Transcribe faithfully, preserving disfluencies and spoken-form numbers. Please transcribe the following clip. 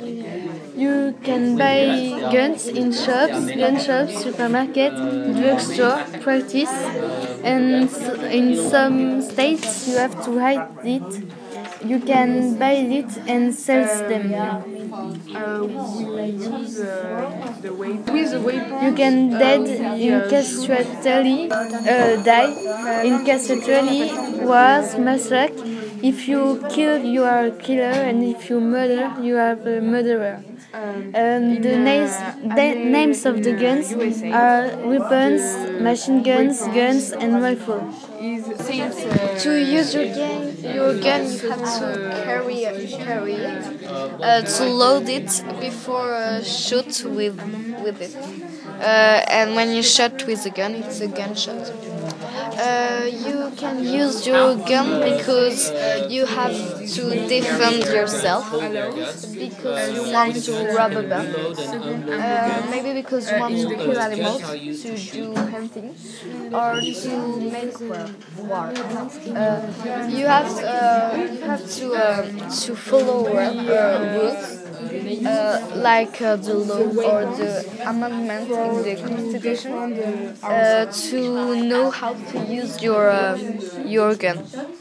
You can buy guns in shops, gun shops, supermarket, drugstore, practice, and s- in some states you have to hide it. You can buy it and sell them. Uh, we use uh, the weapon. With the weapon, You can uh, dead we, in uh, casualty, uh, die in casualty, wars, massacre. If you kill, you are a killer, and if you murder, you are a murderer. Um, the names, the names of the guns are weapons, machine guns, guns, and rifles. To use your gun, your gun, you have to carry carry it, uh, to load it before uh, shoot with with it. Uh, and when you shoot with a gun, it's a gunshot. Uh, you can use your gun because you have to defend yourself, because you want to rob a bank, uh, maybe because you want to kill animals, to do hunting, or to make war. Uh, you have uh, you have to uh, to follow uh, rules, uh, like uh, the law or the amendment in the constitution, uh, to know how to use your uh, your gun.